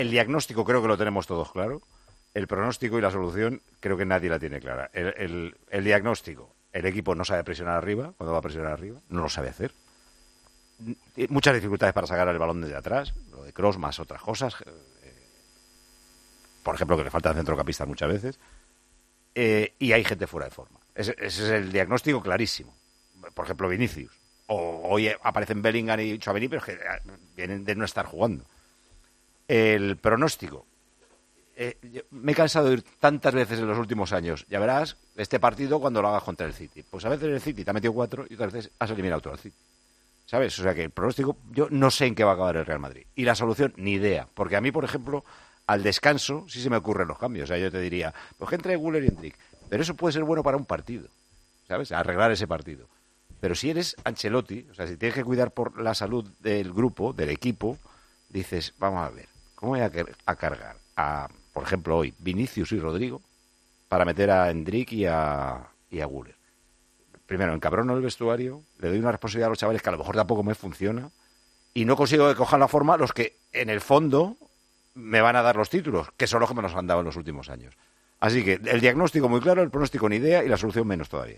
El diagnóstico creo que lo tenemos todos claro. El pronóstico y la solución creo que nadie la tiene clara. El diagnóstico, el equipo no sabe presionar arriba, cuando va a presionar arriba, no lo sabe hacer. Muchas dificultades para sacar el balón desde atrás, lo de Kroos más otras cosas. Por ejemplo, que le faltan centrocampistas muchas veces. Y hay gente fuera de forma. Ese es el diagnóstico clarísimo. Por ejemplo, Vinicius. Hoy aparecen Bellingham y Tchouaméni, pero es que vienen de no estar jugando. El pronóstico. Me he cansado de ir tantas veces en los últimos años. Ya verás, este partido cuando lo hagas contra el City. Pues a veces el City te ha metido 4 y otras veces has eliminado todo al City. ¿Sabes? O sea que el pronóstico, yo no sé en qué va a acabar el Real Madrid. Y la solución, ni idea. Porque a mí, por ejemplo, al descanso sí se me ocurren los cambios. O sea, yo te diría, pues que entre Güler y Endrick. Pero eso puede ser bueno para un partido. ¿Sabes? Arreglar ese partido. Pero si eres Ancelotti, o sea, si tienes que cuidar por la salud del grupo, del equipo, dices, vamos a ver, ¿cómo voy a cargar a, por ejemplo, hoy, Vinicius y Rodrigo para meter a Endrick y a Güler? Primero, encabrono el vestuario, le doy una responsabilidad a los chavales que a lo mejor tampoco me funciona y no consigo que cojan la forma los que, en el fondo, me van a dar los títulos, que son los que me los han dado en los últimos años. Así que el diagnóstico muy claro, el pronóstico ni idea y la solución menos todavía.